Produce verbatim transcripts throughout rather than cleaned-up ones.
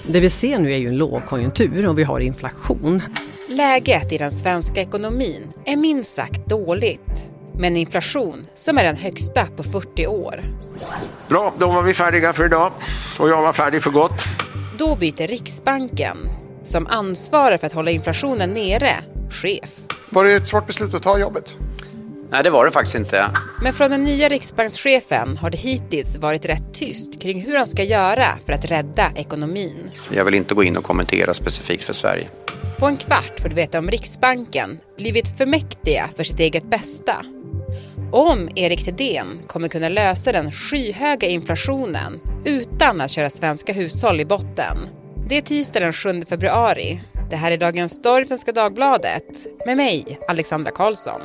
Det vi ser nu är ju en lågkonjunktur och vi har inflation. Läget i den svenska ekonomin är minst sagt dåligt. Men inflation som är den högsta på fyrtio år. Bra, då var vi färdiga för idag. Och jag var färdig för gott. Då byter Riksbanken, som ansvarar för att hålla inflationen nere, chef. Var det ett svårt beslut att ta jobbet? Nej, det var det faktiskt inte. Men från den nya riksbankschefen har det hittills varit rätt tyst kring hur han ska göra för att rädda ekonomin. Jag vill inte gå in och kommentera specifikt för Sverige. På en kvart får du veta om Riksbanken blivit för mäktiga för sitt eget bästa. Om Erik Thedéen kommer kunna lösa den skyhöga inflationen utan att köra svenska hushåll i botten. Det är tisdag den sjunde februari. Det här är dagens story från Svenska Dagbladet med mig, Alexandra Karlsson.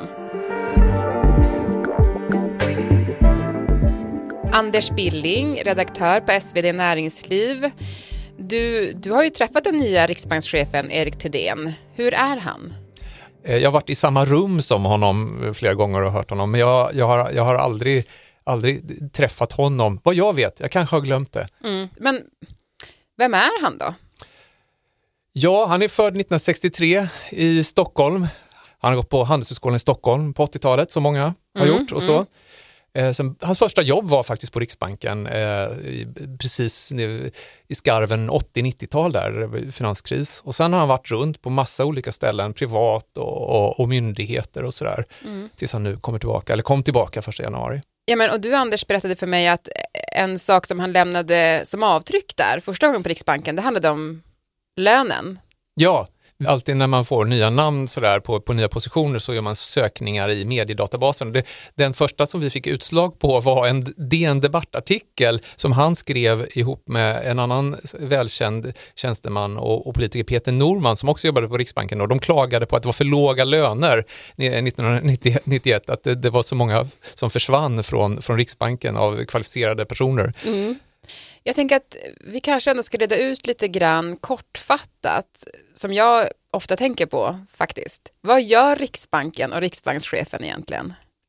Anders Billing, redaktör på S V D Näringsliv. Du, du har ju träffat den nya riksbankschefen Erik Thedéen. Hur är han? Jag har varit i samma rum som honom flera gånger och hört honom. Men jag, jag, har, jag har aldrig, aldrig träffat honom. Vad jag vet, jag kanske har glömt det. Mm. Men vem är han då? Ja, han är född nittonhundrasextiotre i Stockholm. Han har gått på Handelshögskolan i Stockholm på åttiotalet, så många har Mm, gjort och så. mm. Eh, sen, hans första jobb var faktiskt på Riksbanken, eh, precis i, i skarven åttio-nittiotal där, finanskris. Och sen har han varit runt på massa olika ställen, privat och, och, och myndigheter och sådär. Mm. Tills han nu kommer tillbaka, eller kom tillbaka första januari. Ja, men, och du Anders berättade för mig att en sak som han lämnade som avtryck där första gången på Riksbanken, det handlade om lönen. Ja, alltid när man får nya namn sådär på, på nya positioner så gör man sökningar i mediedatabasen. Det, den första som vi fick utslag på var en D N-debattartikel som han skrev ihop med en annan välkänd tjänsteman och, och politiker, Peter Norman, som också jobbade på Riksbanken. Och de klagade på att det var för låga löner nittonhundranittioett, att det, det var så många som försvann från, från Riksbanken av kvalificerade personer. Mm. Jag tänker att vi kanske ändå ska reda ut lite grann kortfattat, som jag ofta tänker på faktiskt. Vad gör Riksbanken och riksbankschefen egentligen?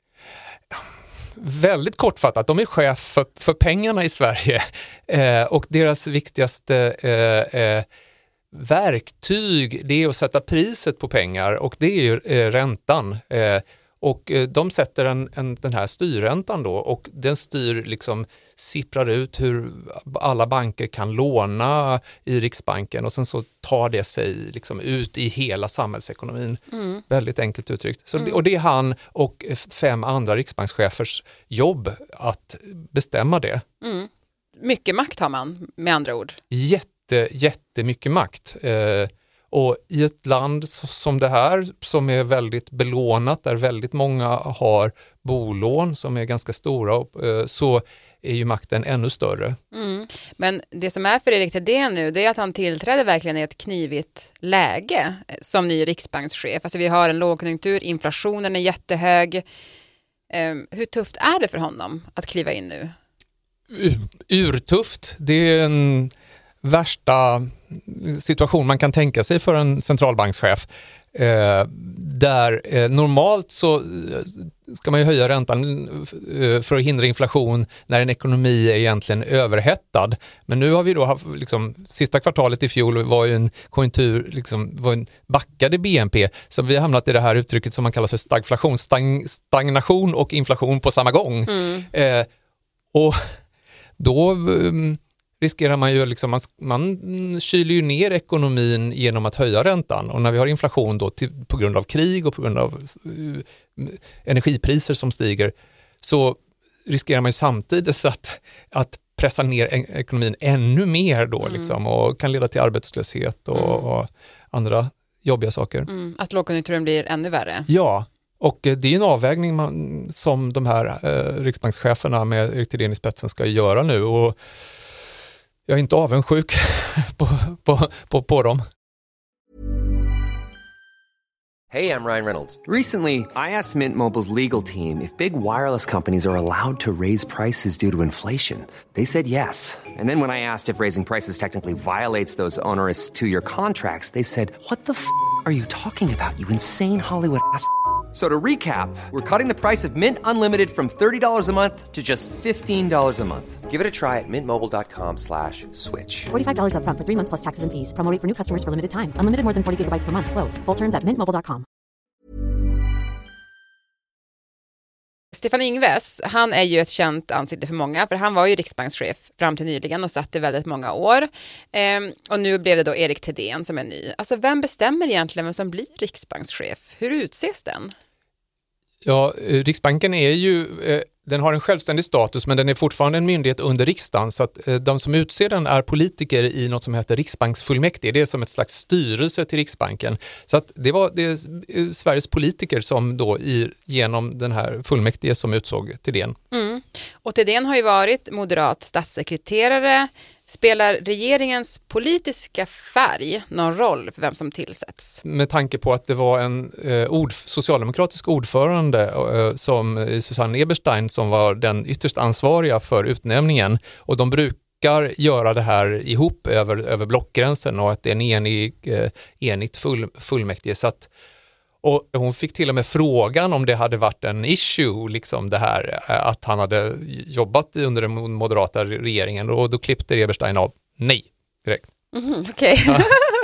Väldigt kortfattat, de är chef för, för pengarna i Sverige eh, och deras viktigaste eh, eh, verktyg det är att sätta priset på pengar, och det är ju eh, räntan. Eh, Och de sätter en, en, den här styrräntan då, och den styr liksom, sipprar ut hur alla banker kan låna i Riksbanken, och sen så tar det sig liksom ut i hela samhällsekonomin. Mm. Väldigt enkelt uttryckt. Så, mm. Och det är han och fem andra riksbankschefers jobb att bestämma det. Mm. Mycket makt har man med andra ord. Jätte, jättemycket makt. Eh, Och i ett land som det här, som är väldigt belånat, där väldigt många har bolån som är ganska stora, så är ju makten ännu större. Mm. Men det som är för Erik Thedéen nu, det är att han tillträder verkligen i ett knivigt läge som ny riksbankschef. Alltså vi har en lågkonjunktur, inflationen är jättehög. Hur tufft är det för honom att kliva in nu? Urtufft. Det är en värsta situation man kan tänka sig för en centralbankschef. Eh, där eh, normalt så ska man ju höja räntan eh, för att hindra inflation när en ekonomi är egentligen överhettad. Men nu har vi då haft, liksom, sista kvartalet i fjol var ju en konjunktur, liksom, var en backade B N P, så vi har hamnat i det här uttrycket som man kallar för stagflation, stagn, stagnation och inflation på samma gång. Mm. Eh, och då um, riskerar man ju liksom, man, man kyler ju ner ekonomin genom att höja räntan, och när vi har inflation då till, på grund av krig och på grund av uh, energipriser som stiger, så riskerar man ju samtidigt att, att pressa ner ekonomin ännu mer då, mm. liksom, och kan leda till arbetslöshet och, mm. och andra jobbiga saker. Mm. Att lågkonjunkturen blir ännu värre. Ja, och det är en avvägning man, som de här eh, riksbankscheferna med Erik Thedéen i spetsen ska göra nu, och jag är inte avundsjuk på, på, på, på dem. Hey, I'm Ryan Reynolds. Recently, I asked Mint Mobile's legal team if big wireless companies are allowed to raise prices due to inflation. They said yes. And then when I asked if raising prices technically violates those onerous two-year contracts, they said, what the f*** are you talking about, you insane Hollywood ass f- So to recap, we're cutting the price of Mint Unlimited from thirty dollars a month to just fifteen dollars a month. Give it a try at mintmobile.com slash switch. forty-five dollars up front for three months plus taxes and fees. Promo rate for new customers for limited time. Unlimited more than forty gigabytes per month. Slows full terms at mint mobile dot com. Stefan Ingves, han är ju ett känt ansikte för många, för han var ju riksbankschef fram till nyligen och satt i väldigt många år. Ehm, och nu blev det då Erik Thedéen som är ny. Alltså vem bestämmer egentligen vem som blir riksbankschef? Hur utses den? Ja, Riksbanken är ju, den har en självständig status, men den är fortfarande en myndighet under riksdagen, så att de som utser den är politiker i något som heter riksbanksfullmäktige. Det är som ett slags styrelse till Riksbanken. Så att det var det är Sveriges politiker som då i, genom den här fullmäktige som utsåg Thedéen. Mm. Och Thedéen har ju varit moderat statssekreterare. Spelar regeringens politiska färg någon roll för vem som tillsätts? Med tanke på att det var en eh, ord, socialdemokratisk ordförande eh, som Susanne Eberstein som var den ytterst ansvariga för utnämningen, och de brukar göra det här ihop över, över blockgränsen, och att det är en enig, eh, enigt full, fullmäktige. Så att, och hon fick till och med frågan om det hade varit en issue, liksom det här att han hade jobbat under den moderata regeringen, och då klippte Eberstein av nej direkt. Mm, okej. Okay.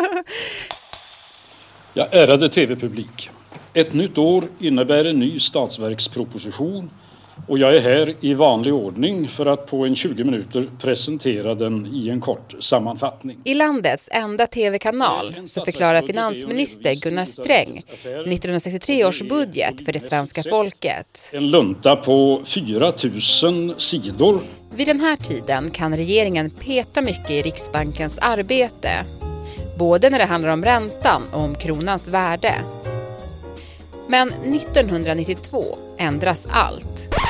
Ja, ärade tv-publik. Ett nytt år innebär en ny statsverksproposition, och jag är här i vanlig ordning för att på en tjugo minuter presentera den i en kort sammanfattning. I landets enda tv-kanal så förklarar finansminister Gunnar Sträng nittonhundrasextiotre års budget för det svenska folket. En lunta på fyra tusen sidor. Vid den här tiden kan regeringen peta mycket i Riksbankens arbete, både när det handlar om räntan och om kronans värde. Men nittonhundranittiotvå ändras allt.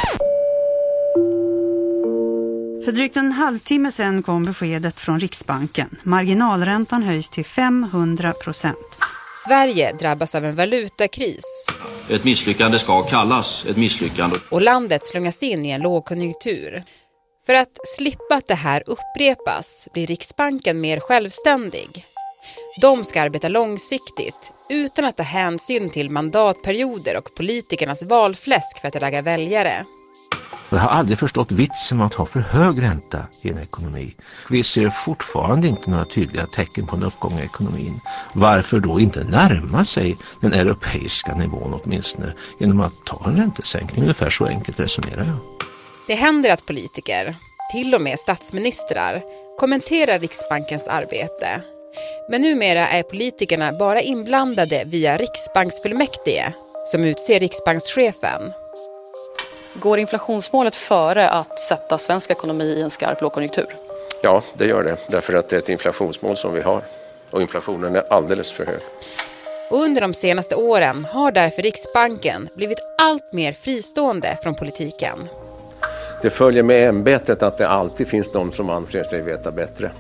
För drygt en halvtimme sedan kom beskedet från Riksbanken. Marginalräntan höjs till femhundra procent. Sverige drabbas av en valutakris. Ett misslyckande ska kallas ett misslyckande. Och landet slungas in i en lågkonjunktur. För att slippa att det här upprepas blir Riksbanken mer självständig. De ska arbeta långsiktigt utan att ta hänsyn till mandatperioder och politikernas valfläsk för att ragga väljare. Jag har aldrig förstått vitsen med att ha för hög ränta i en ekonomi. Vi ser fortfarande inte några tydliga tecken på en uppgång i ekonomin. Varför då inte närma sig den europeiska nivån åtminstone genom att ta en räntesänkning? Ungefär så enkelt resonerar jag. Det händer att politiker, till och med statsministrar, kommenterar Riksbankens arbete. Men numera är politikerna bara inblandade via Riksbanksfullmäktige som utser riksbankschefen. Går inflationsmålet före att sätta svensk ekonomi i en skarp lågkonjunktur? Ja, det gör det. Därför att det är ett inflationsmål som vi har. Och inflationen är alldeles för hög. Och under de senaste åren har därför Riksbanken blivit allt mer fristående från politiken. Det följer med ämbetet att det alltid finns de som anser sig veta bättre.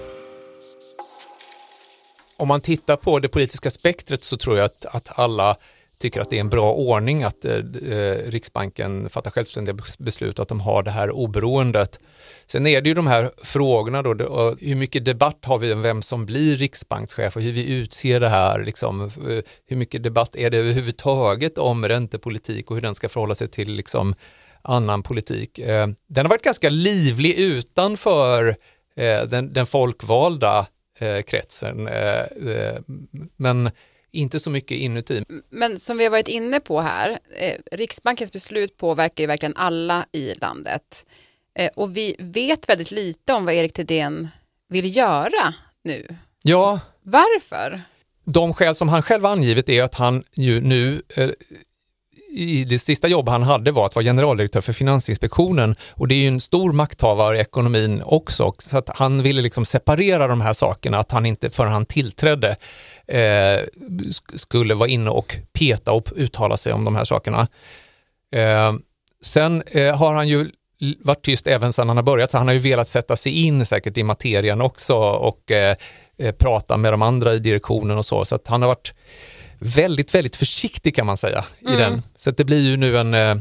Om man tittar på det politiska spektret så tror jag att, att alla tycker att det är en bra ordning att eh, Riksbanken fattar självständiga beslut, att de har det här oberoendet. Sen är det ju de här frågorna då, då, hur mycket debatt har vi om vem som blir riksbankschef och hur vi utser det här, liksom, hur mycket debatt är det överhuvudtaget om räntepolitik och hur den ska förhålla sig till liksom annan politik. Eh, den har varit ganska livlig utanför eh, den, den folkvalda eh, kretsen, eh, eh, men inte så mycket inuti. Men som vi har varit inne på här, eh, Riksbankens beslut påverkar ju verkligen alla i landet. Eh, och vi vet väldigt lite om vad Erik Thedéen vill göra nu. Ja. Varför? De skäl som han själv angivit är att han ju nu eh, i det sista jobb han hade var att vara generaldirektör för Finansinspektionen, och det är ju en stor makthavare i ekonomin också, så att han ville liksom separera de här sakerna, att han inte förrän han tillträdde eh, skulle vara inne och peta och uttala sig om de här sakerna. Eh, sen eh, har han ju varit tyst även sedan han har börjat, så han har ju velat sätta sig in säkert i materien också och eh, prata med de andra i direktionen och så, så att han har varit väldigt, väldigt försiktig kan man säga i mm. den. Så att det blir ju nu en,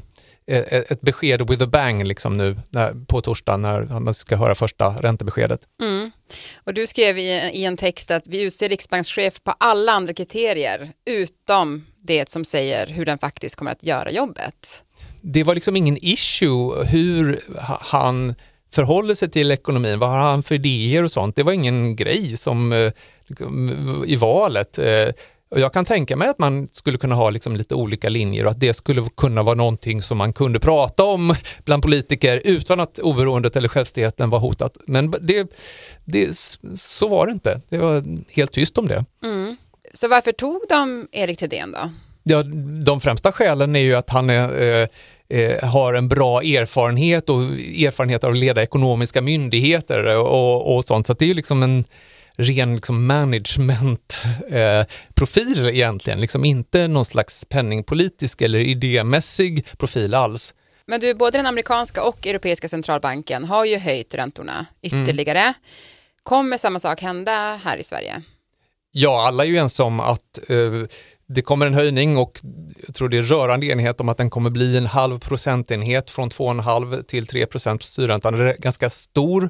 ett besked with a bang liksom nu när, på torsdag när man ska höra första räntebeskedet. Mm. Och du skrev i, i en text att vi utser riksbankschef på alla andra kriterier utom det som säger hur den faktiskt kommer att göra jobbet. Det var liksom ingen issue hur han förhåller sig till ekonomin, vad har han för idéer och sånt. Det var ingen grej som liksom, i valet. Och jag kan tänka mig att man skulle kunna ha liksom lite olika linjer och att det skulle kunna vara någonting som man kunde prata om bland politiker utan att oberoendet eller självständigheten var hotat. Men det, det, så var det inte. Det var helt tyst om det. Mm. Så varför tog de Erik Thedéen då? Ja, de främsta skälen är ju att han är, eh, eh, har en bra erfarenhet och erfarenhet av att leda ekonomiska myndigheter och, och sånt. Så att det är ju liksom en ren liksom management-profil eh, egentligen. Liksom inte någon slags penningpolitisk eller idémässig profil alls. Men du, både den amerikanska och europeiska centralbanken har ju höjt räntorna ytterligare. Mm. Kommer samma sak hända här i Sverige? Ja, alla är ju ens om att eh, det kommer en höjning och jag tror det är rörande enighet om att den kommer bli en halv procentenhet från två komma fem till tre procent på styrräntan. Det är ganska stor.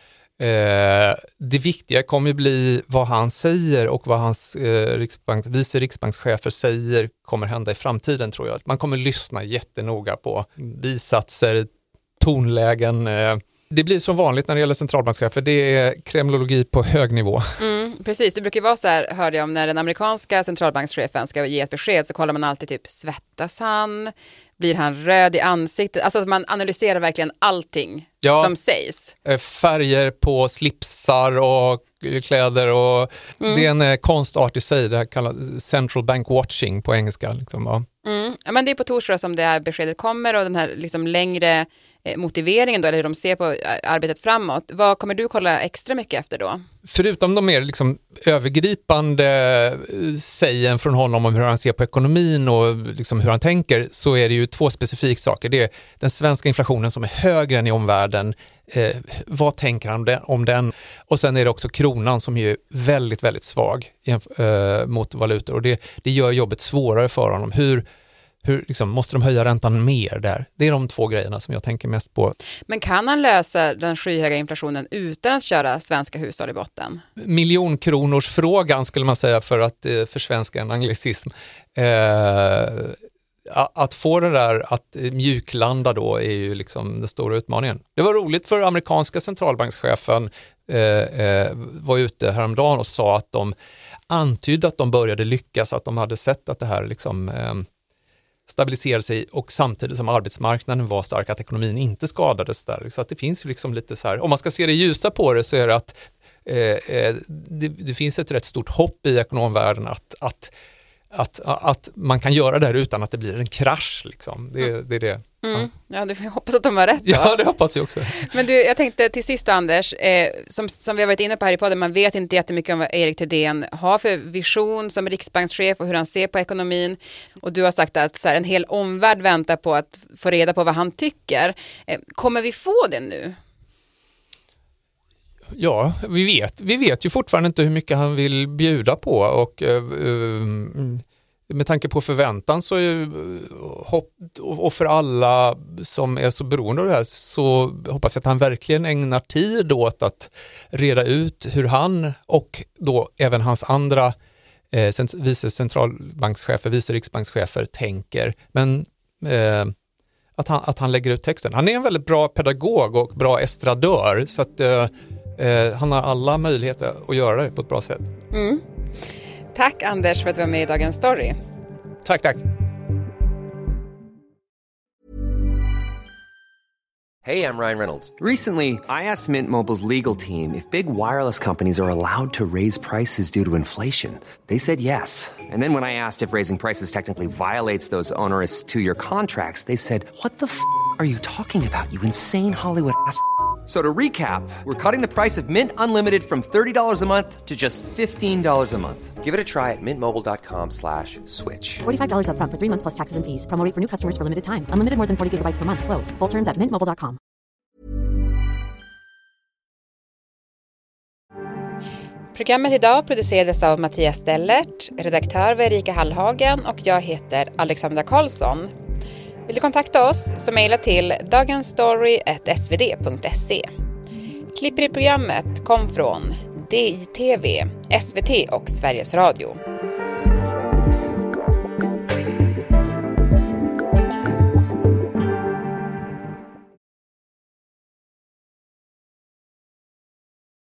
Eh, det viktiga kommer bli vad han säger och vad hans eh, riksbank, vice riksbankschefer säger kommer hända i framtiden, tror jag. Man kommer lyssna jättenoga på bisatser, tonlägen. Eh. Det blir som vanligt när det gäller centralbankschefer. Det är kremlologi på hög nivå. Mm, precis, det brukar vara så här, hörde jag om, när den amerikanska centralbankschefen ska ge ett besked så kollar man alltid typ, svettas han? Blir han röd i ansiktet? Alltså att man analyserar verkligen allting ja, som sägs. Färger på slipsar och kläder och mm. det är en eh, konstart i sig. Det här kallas central bank watching på engelska. Liksom, ja. Mm. Ja, men det är på torsdag som det här beskedet kommer och den här liksom längre eh, motiveringen då, eller hur de ser på arbetet framåt. Vad kommer du kolla extra mycket efter då? Förutom de mer liksom övergripande sägen från honom om hur han ser på ekonomin och liksom hur han tänker, så är det ju två specifika saker. Det är den svenska inflationen som är högre än i omvärlden. Eh, vad tänker han om den? Och sen är det också kronan som är väldigt, väldigt svag eh, mot valutor. Och det, det gör jobbet svårare för honom. Hur Hur, liksom, måste de höja räntan mer där? Det är de två grejerna som jag tänker mest på. Men kan han lösa den skyhöga inflationen utan att köra svenska hushåll i botten? Miljonkronorsfrågan skulle man säga, för att eh, försvenska en anglicism. Eh, att få det där att mjuklanda då är ju liksom den stora utmaningen. Det var roligt för amerikanska centralbankschefen eh, eh, var ute häromdagen och sa att de antydde att de började lyckas, att de hade sett att det här liksom eh, stabiliserade sig och samtidigt som arbetsmarknaden var stark, att ekonomin inte skadades där. Så att det finns ju liksom lite så här, om man ska se det ljusa på det så är det att eh, det, det finns ett rätt stort hopp i ekonomvärlden att, att, att, att man kan göra det här utan att det blir en krasch. Liksom. Det, mm. det är det. Mm. Ja, du hoppas att de har rätt då. Ja, det hoppas jag också. Men du, jag tänkte till sist då, Anders, eh, som, som vi har varit inne på här i podden, man vet inte jättemycket om vad Erik Thedéen har för vision som riksbankschef och hur han ser på ekonomin. Och du har sagt att så här, en hel omvärld väntar på att få reda på vad han tycker. Eh, kommer vi få det nu? Ja, vi vet. Vi vet ju fortfarande inte hur mycket han vill bjuda på och uh, uh, med tanke på förväntan så är, hopp, och för alla som är så beroende av det här, så hoppas jag att han verkligen ägnar tid åt att reda ut hur han och då även hans andra eh, vice centralbankschefer, vice riksbankschefer tänker. Men eh, att, han, att han lägger ut texten. Han är en väldigt bra pedagog och bra estradör, så att eh, eh, han har alla möjligheter att göra det på ett bra sätt. Mm. Tack Anders för att du var med i Dagens Story. Tack, tack. Hey, I'm Ryan Reynolds. Recently, I asked Mint Mobile's legal team if big wireless companies are allowed to raise prices due to inflation. They said yes. And then when I asked if raising prices technically violates those onerous two-year contracts, they said, what the f*** are you talking about, you insane Hollywood ass? So to recap, we're cutting the price of Mint Unlimited from thirty dollars a month to just fifteen dollars a month. Give it a try at mintmobile.com slash switch. forty-five dollars up front for three months plus taxes and fees. Promo rate for new customers for limited time. Unlimited more than forty gigabytes per month. Slows full terms at mint mobile dot com. Programmet idag producerades av Mattias Stellert, redaktör var Erika Hallhagen och jag heter Alexandra Karlsson. Vill du kontakta oss så mejla till dagensstory at s v d punkt se. Klipper i programmet kom från D I T V, S V T och Sveriges Radio.